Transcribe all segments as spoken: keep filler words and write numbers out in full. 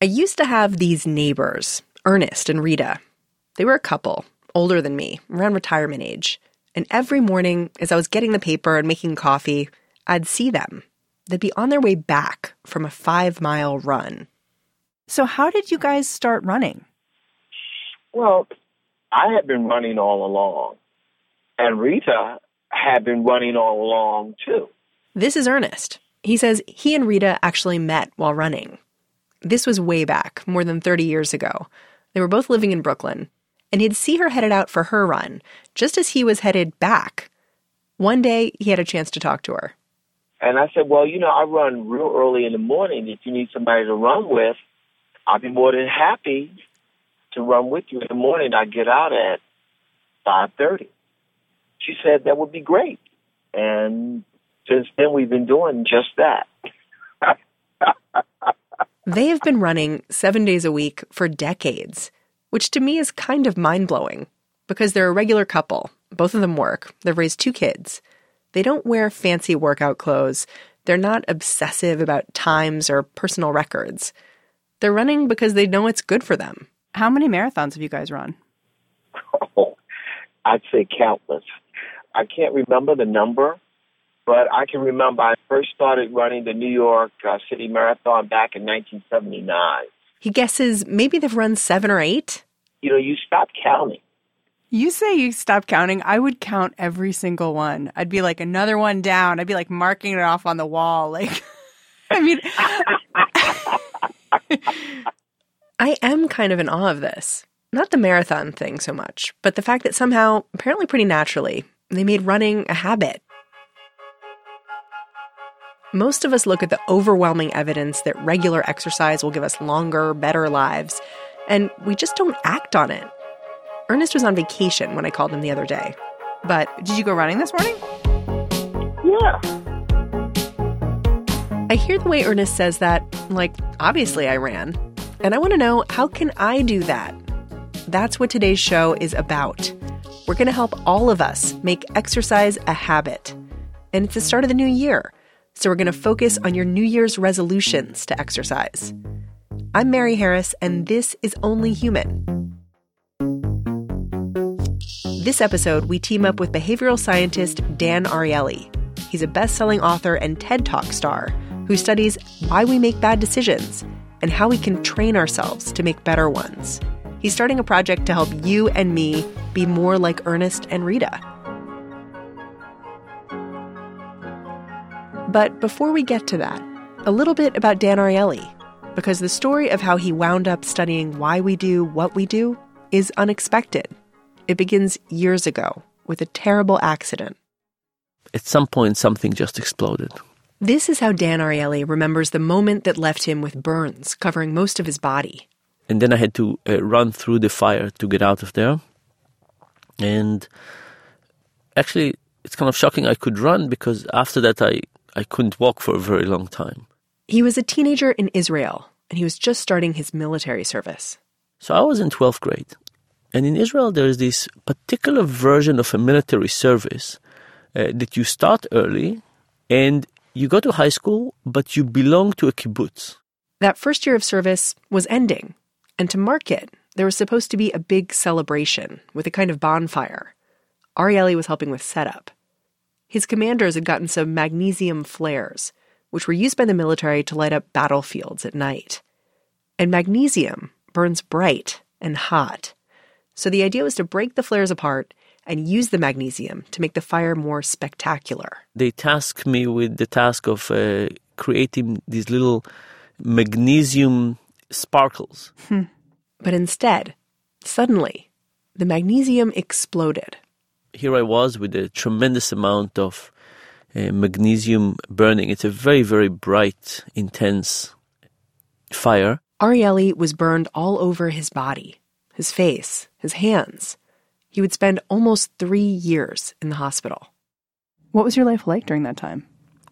I used to have these neighbors, Ernest and Rita. They were a couple, older than me, around retirement age. And every morning, as I was getting the paper and making coffee, I'd see them. They'd be on their way back from a five-mile run. So how did you guys start running? Well, I had been running all along, and Rita had been running all along, too. This is Ernest. He says he and Rita actually met while running. This was way back, more than thirty years ago. They were both living in Brooklyn, and he'd see her headed out for her run, just as he was headed back. One day, he had a chance to talk to her. And I said, well, you know, I run real early in the morning. If you need somebody to run with, I'll be more than happy to run with you in the morning. I get out at five thirty. She said that would be great. And since then, we've been doing just that. They have been running seven days a week for decades, which to me is kind of mind-blowing because they're a regular couple. Both of them work. They've raised two kids. They don't wear fancy workout clothes. They're not obsessive about times or personal records. They're running because they know it's good for them. How many marathons have you guys run? Oh, I'd say countless. I can't remember the number, but I can remember I first started running the New York uh, City Marathon back in nineteen seventy-nine. He guesses maybe they've run seven or eight. You know, you stop counting. You say you stop counting. I would count every single one. I'd be like, another one down. I'd be like marking it off on the wall. Like, I mean, I am kind of in awe of this. Not the marathon thing so much, but the fact that somehow, apparently pretty naturally, they made running a habit. Most of us look at the overwhelming evidence that regular exercise will give us longer, better lives, and we just don't act on it. Ernest was on vacation when I called him the other day. But did you go running this morning? Yeah. I hear the way Ernest says that, like, obviously I ran. And I want to know, how can I do that? That's what today's show is about. We're going to help all of us make exercise a habit. And it's the start of the new year. So we're going to focus on your New Year's resolutions to exercise. I'm Mary Harris, and this is Only Human. This episode, we team up with behavioral scientist Dan Ariely. He's a best-selling author and TED Talk star who studies why we make bad decisions and how we can train ourselves to make better ones. He's starting a project to help you and me be more like Ernest and Rita. But before we get to that, a little bit about Dan Ariely, because the story of how he wound up studying why we do what we do is unexpected. It begins years ago with a terrible accident. At some point, something just exploded. This is how Dan Ariely remembers the moment that left him with burns covering most of his body. And then I had to uh, run through the fire to get out of there. And actually, it's kind of shocking I could run because after that, I, I couldn't walk for a very long time. He was a teenager in Israel, and he was just starting his military service. So I was in twelfth grade. And in Israel, there is this particular version of a military service uh, that you start early and you go to high school, but you belong to a kibbutz. That first year of service was ending. And to mark it, there was supposed to be a big celebration with a kind of bonfire. Ariely was helping with setup. His commanders had gotten some magnesium flares, which were used by the military to light up battlefields at night. And magnesium burns bright and hot. So the idea was to break the flares apart and use the magnesium to make the fire more spectacular. They tasked me with the task of uh, creating these little magnesium sparkles. Hmm. But instead, suddenly, the magnesium exploded. Here I was with a tremendous amount of uh, magnesium burning. It's a very, very bright, intense fire. Ariely was burned all over his body, his face, his hands. He would spend almost three years in the hospital. What was your life like during that time?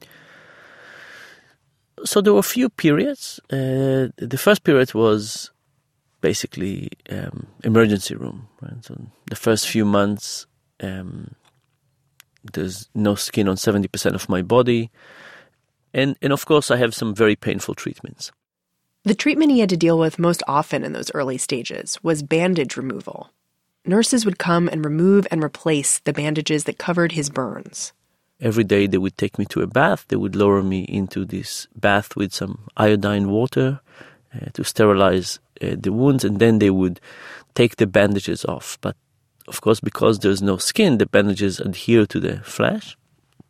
So there were a few periods. Uh, the first period was basically um, emergency room. Right? So the first few months, um, there's no skin on seventy percent of my body. And, and of course, I have some very painful treatments. The treatment he had to deal with most often in those early stages was bandage removal. Nurses would come and remove and replace the bandages that covered his burns. Every day they would take me to a bath. They would lower me into this bath with some iodine water uh, to sterilize uh, the wounds, and then they would take the bandages off. But of course, because there's no skin, the bandages adhere to the flesh,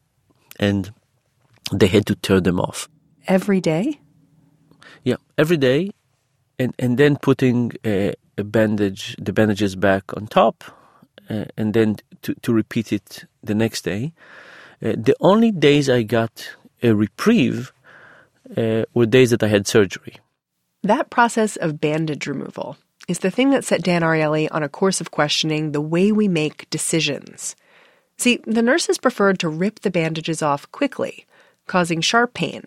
and they had to tear them off. Every day? Yeah, every day, and, and then putting a, a bandage, the bandages back on top, uh, and then to, to repeat it the next day. Uh, the only days I got a reprieve uh, were days that I had surgery. That process of bandage removal is the thing that set Dan Ariely on a course of questioning the way we make decisions. See, the nurses preferred to rip the bandages off quickly, causing sharp pain.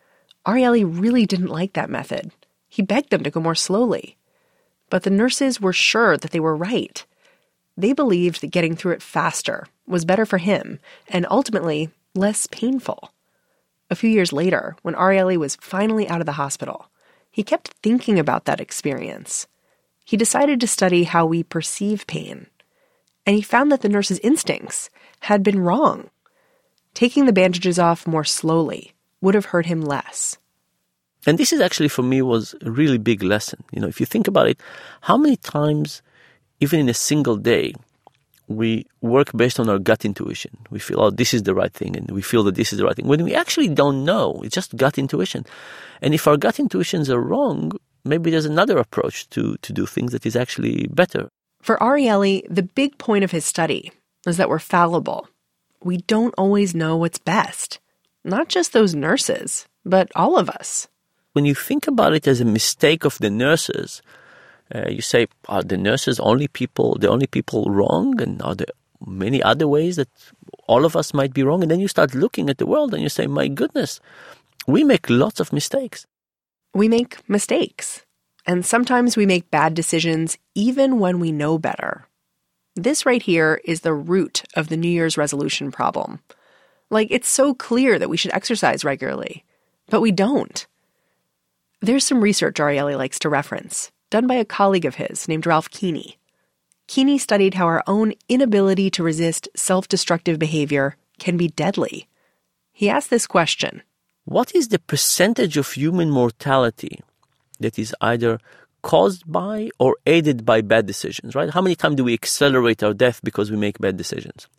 Ariely really didn't like that method. He begged them to go more slowly. But the nurses were sure that they were right. They believed that getting through it faster was better for him and ultimately less painful. A few years later, when Ariely was finally out of the hospital, he kept thinking about that experience. He decided to study how we perceive pain. And he found that the nurses' instincts had been wrong. Taking the bandages off more slowly would have hurt him less. And this is actually, for me, was a really big lesson. You know, if you think about it, how many times, even in a single day, we work based on our gut intuition. We feel, oh, this is the right thing, and we feel that this is the right thing, when we actually don't know. It's just gut intuition. And if our gut intuitions are wrong, maybe there's another approach to, to do things that is actually better. For Ariely, the big point of his study is that we're fallible. We don't always know what's best. Not just those nurses, but all of us. When you think about it as a mistake of the nurses, uh, you say, are the nurses only people, the only people wrong? And are there many other ways that all of us might be wrong? And then you start looking at the world and you say, my goodness, we make lots of mistakes. We make mistakes. And sometimes we make bad decisions even when we know better. This right here is the root of the New Year's resolution problem. Like, it's so clear that we should exercise regularly, but we don't. There's some research Ariely likes to reference, done by a colleague of his named Ralph Keeney. Keeney studied how our own inability to resist self-destructive behavior can be deadly. He asked this question. What is the percentage of human mortality that is either caused by or aided by bad decisions, right? How many times do we accelerate our death because we make bad decisions?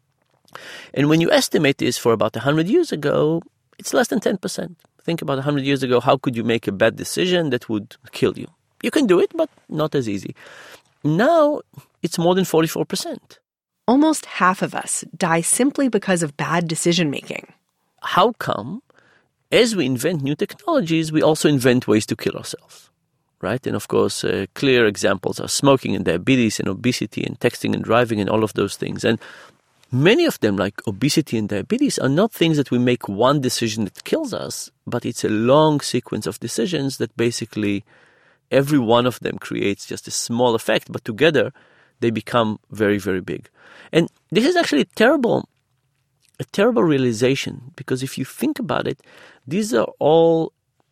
And when you estimate this for about one hundred years ago, it's less than ten percent. Think about one hundred years ago, how could you make a bad decision that would kill you? You can do it, but not as easy. Now, it's more than forty-four percent. Almost half of us die simply because of bad decision-making. How come, as we invent new technologies, we also invent ways to kill ourselves, right? And of course, uh, clear examples are smoking and diabetes and obesity and texting and driving and all of those things. And many of them, like obesity and diabetes, are not things that we make one decision that kills us, but it's a long sequence of decisions that basically every one of them creates just a small effect, but together they become very, very big. And this is actually a terrible, a terrible realization, because if you think about it, these are all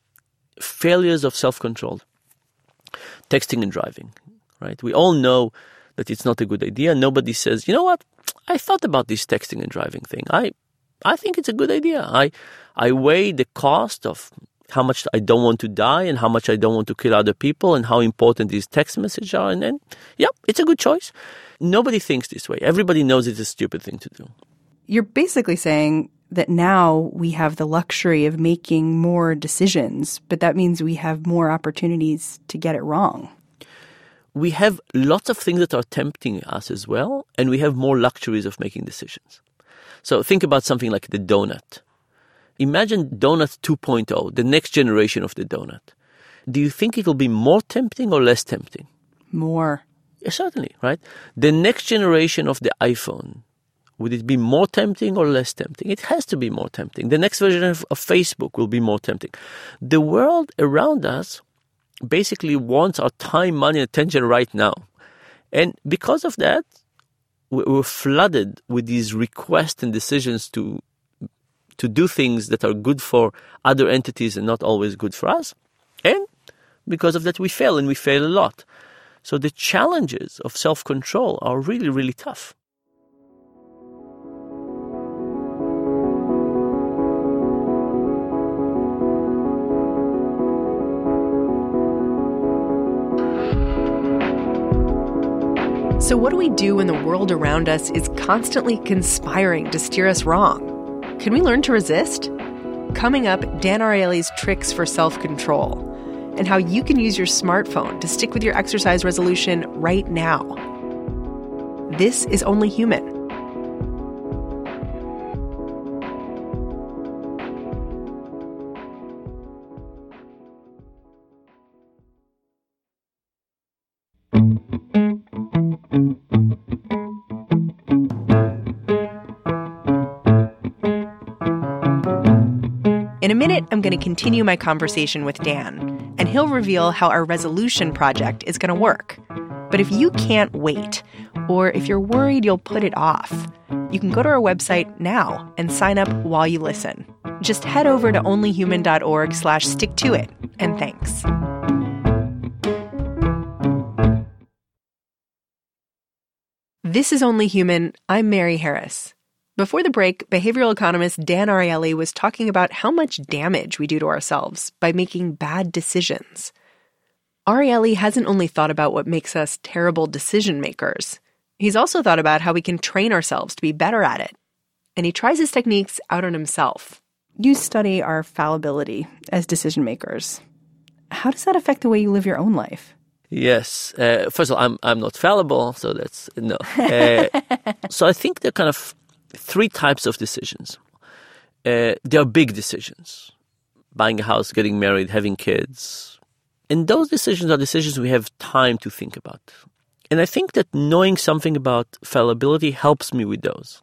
failures of self-control. Texting and driving, right? We all know that it's not a good idea. Nobody says, you know what? I thought about this texting and driving thing. I I think it's a good idea. I I weigh the cost of how much I don't want to die and how much I don't want to kill other people and how important these text messages are. And then, yeah, it's a good choice. Nobody thinks this way. Everybody knows it's a stupid thing to do. You're basically saying that now we have the luxury of making more decisions, but that means we have more opportunities to get it wrong. We have lots of things that are tempting us as well, and we have more luxuries of making decisions. So think about something like the donut. Imagine Donut two point oh, the next generation of the donut. Do you think it will be more tempting or less tempting? More. Yeah, certainly, right? The next generation of the iPhone, would it be more tempting or less tempting? It has to be more tempting. The next version of, of Facebook will be more tempting. The world around us basically wants our time, money, and attention right now. And because of that, we're flooded with these requests and decisions to to do things that are good for other entities and not always good for us. And because of that we fail, and we fail a lot. So the challenges of self-control are really, really tough. So what do we do when the world around us is constantly conspiring to steer us wrong? Can we learn to resist? Coming up, Dan Ariely's tricks for self-control and how you can use your smartphone to stick with your exercise resolution right now. This is Only Human. In a minute, I'm going to continue my conversation with Dan, and he'll reveal how our resolution project is going to work. But if you can't wait, or if you're worried you'll put it off, you can go to our website now and sign up while you listen. Just head over to onlyhuman.org slash stick to it, and thanks. This is Only Human. I'm Mary Harris. Before the break, behavioral economist Dan Ariely was talking about how much damage we do to ourselves by making bad decisions. Ariely hasn't only thought about what makes us terrible decision makers. He's also thought about how we can train ourselves to be better at it. And he tries his techniques out on himself. You study our fallibility as decision makers. How does that affect the way you live your own life? Yes. Uh, first of all, I'm I'm not fallible, so that's no. Uh, so I think there are kind of three types of decisions. Uh, there are big decisions: buying a house, getting married, having kids, and those decisions are decisions we have time to think about. And I think that knowing something about fallibility helps me with those.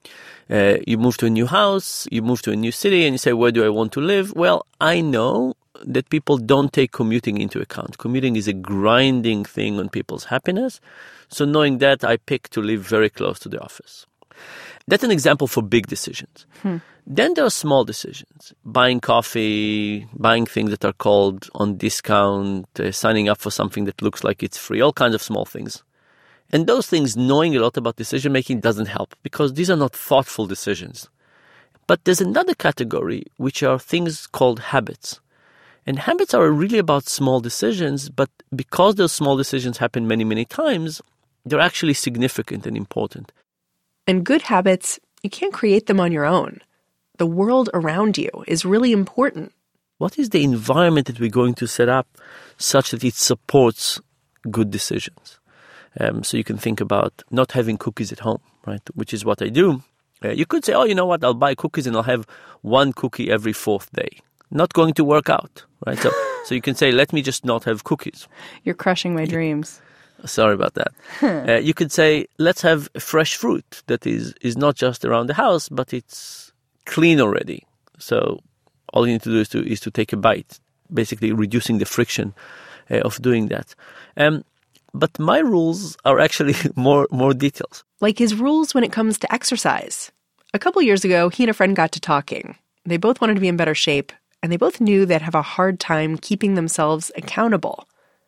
Uh, you move to a new house, you move to a new city, and you say, where do I want to live? Well, I know that people don't take commuting into account. Commuting is a grinding thing on people's happiness. So knowing that, I pick to live very close to the office. That's an example for big decisions. Hmm. Then there are small decisions. Buying coffee, buying things that are called on discount, uh, signing up for something that looks like it's free, all kinds of small things. And those things, knowing a lot about decision-making doesn't help because these are not thoughtful decisions. But there's another category, which are things called habits. And habits are really about small decisions, but because those small decisions happen many, many times, they're actually significant and important. And good habits, you can't create them on your own. The world around you is really important. What is the environment that we're going to set up such that it supports good decisions? Um, so you can think about not having cookies at home, right? Which is what I do. Uh, you could say, oh, you know what? I'll buy cookies and I'll have one cookie every fourth day. Not going to work out, right? So, so you can say, let me just not have cookies. You're crushing my dreams. Sorry about that. uh, you could say, let's have fresh fruit that is, is not just around the house, but it's clean already. So all you need to do is to is to take a bite, basically reducing the friction uh, of doing that. Um, but my rules are actually more more details. Like his rules when it comes to exercise. A couple years ago, he and a friend got to talking. They both wanted to be in better shape, and they both knew they'd have a hard time keeping themselves accountable.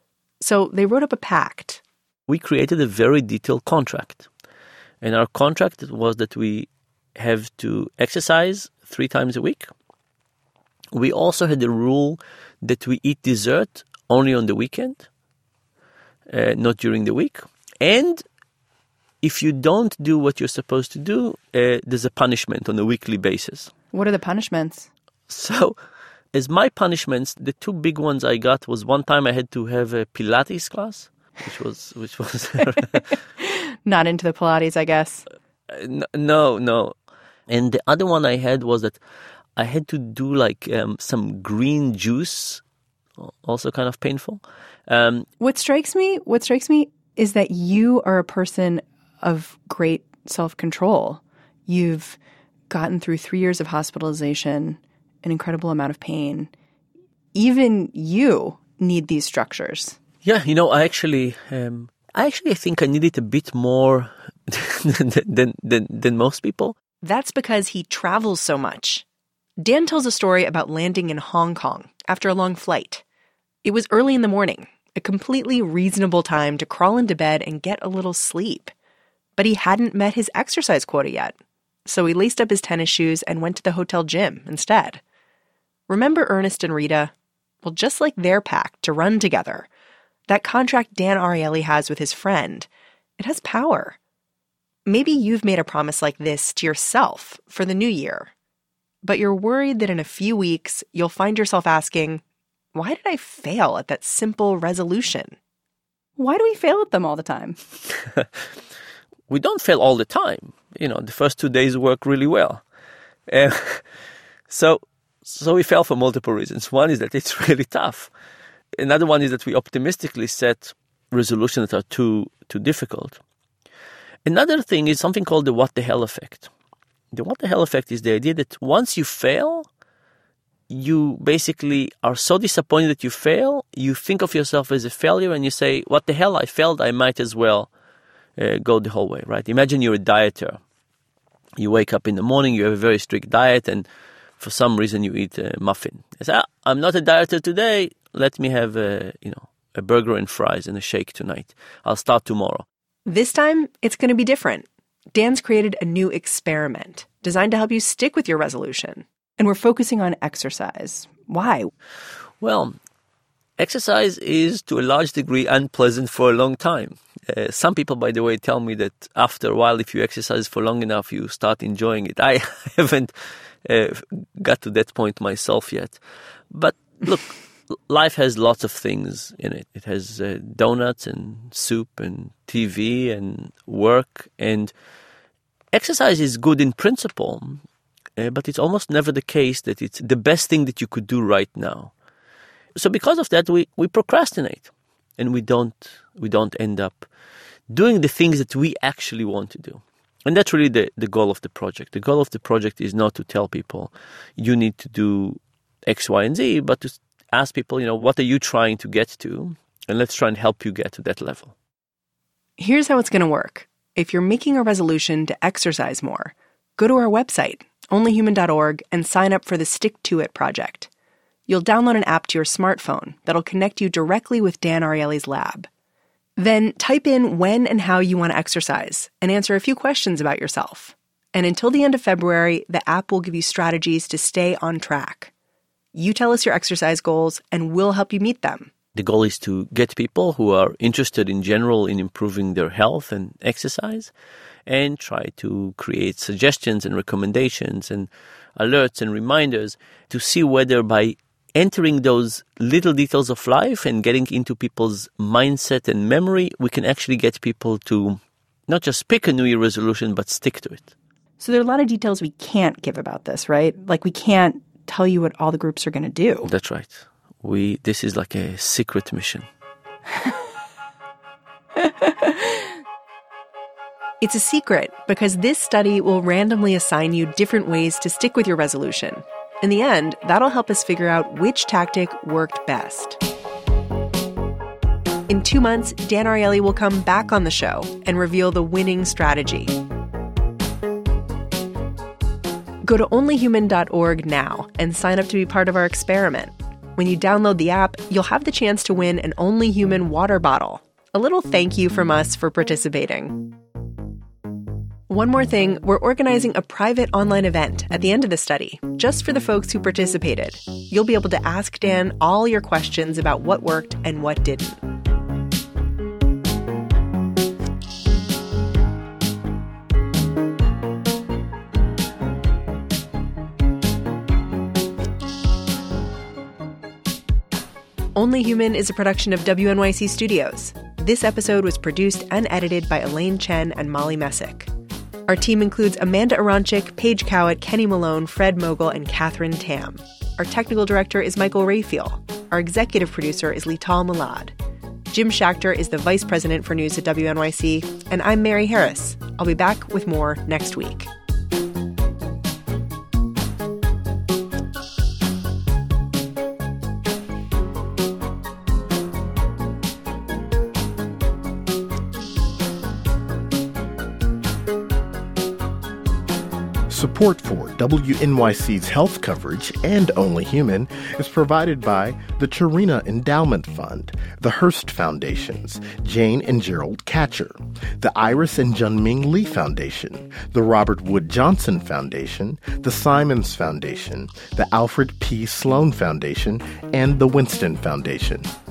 So they wrote up a pact. We created a very detailed contract. And our contract was that we have to exercise three times a week. We also had a rule that we eat dessert only on the weekend, uh, not during the week. And if you don't do what you're supposed to do, uh, there's a punishment on a weekly basis. What are the punishments? So, as my punishments, the two big ones I got was one time I had to have a Pilates class, which was which was not into the Pilates, I guess. Uh, no, no. And the other one I had was that I had to do like um, some green juice, also kind of painful. Um, what strikes me, what strikes me is that you are a person of great self-control. You've gotten through three years of hospitalization, an incredible amount of pain. Even you need these structures. Yeah, you know, I actually, um, I actually think I need it a bit more than, than than most people. That's because he travels so much. Dan tells a story about landing in Hong Kong after a long flight. It was early in the morning, a completely reasonable time to crawl into bed and get a little sleep. But he hadn't met his exercise quota yet, so he laced up his tennis shoes and went to the hotel gym instead. Remember Ernest and Rita? Well, just like their pact to run together, that contract Dan Ariely has with his friend, it has power. Maybe you've made a promise like this to yourself for the new year, but you're worried that in a few weeks you'll find yourself asking, why did I fail at that simple resolution? Why do we fail at them all the time? We don't fail all the time. You know, the first two days work really well. Uh, so so we fail for multiple reasons. One is that it's really tough. Another one is that we optimistically set resolutions that are too too difficult. Another thing is something called the what the hell effect. The what the hell effect is the idea that once you fail, you basically are so disappointed that you fail, you think of yourself as a failure and you say, what the hell, I failed, I might as well uh, go the whole way, right? Imagine you're a dieter. You wake up in the morning, you have a very strict diet, and for some reason you eat a muffin. You say, ah, I'm not a dieter today, let me have a, you know, a burger and fries and a shake tonight. I'll start tomorrow. This time, it's going to be different. Dan's created a new experiment designed to help you stick with your resolution. And we're focusing on exercise. Why? Well, exercise is to a large degree unpleasant for a long time. Uh, some people, by the way, tell me that after a while, if you exercise for long enough, you start enjoying it. I haven't uh, got to that point myself yet. But look, life has lots of things in it. It has uh, donuts and soup and T V and work. And exercise is good in principle. Uh, but it's almost never the case that it's the best thing that you could do right now. So because of that, we, we procrastinate, and we don't we don't end up doing the things that we actually want to do. And that's really the, the goal of the project. The goal of the project is not to tell people you need to do X, Y, and Z, but to ask people, you know, what are you trying to get to? And let's try and help you get to that level. Here's how it's going to work. If you're making a resolution to exercise more, go to our website, only human dot org, and sign up for the Stick to It project. You'll download an app to your smartphone that'll connect you directly with Dan Ariely's lab. Then type in when and how you want to exercise and answer a few questions about yourself. And until the end of February, the app will give you strategies to stay on track. You tell us your exercise goals, and we'll help you meet them. The goal is to get people who are interested in general in improving their health and exercise, and try to create suggestions and recommendations and alerts and reminders to see whether by entering those little details of life and getting into people's mindset and memory, we can actually get people to not just pick a New Year resolution, but stick to it. So there are a lot of details we can't give about this, right? Like we can't tell you what all the groups are going to do. That's right. We This is like a secret mission. It's a secret because this study will randomly assign you different ways to stick with your resolution. In the end, that'll help us figure out which tactic worked best. In two months, Dan Ariely will come back on the show and reveal the winning strategy. Go to only human dot org now and sign up to be part of our experiment. When you download the app, you'll have the chance to win an Only Human water bottle. A little thank you from us for participating. One more thing, we're organizing a private online event at the end of the study, just for the folks who participated. You'll be able to ask Dan all your questions about what worked and what didn't. Only Human is a production of W N Y C Studios. This episode was produced and edited by Elaine Chen and Molly Messick. Our team includes Amanda Aronchik, Paige Cowett, Kenny Malone, Fred Mogul, and Catherine Tam. Our technical director is Michael Rayfield. Our executive producer is Lital Malad. Jim Schachter is the vice president for news at W N Y C, and I'm Mary Harris. I'll be back with more next week. Support for W N Y C's health coverage and Only Human is provided by the Chirina Endowment Fund, the Hearst Foundations, Jane and Gerald Catcher, the Iris and Junming Lee Foundation, the Robert Wood Johnson Foundation, the Simons Foundation, the Alfred P. Sloan Foundation, and the Winston Foundation.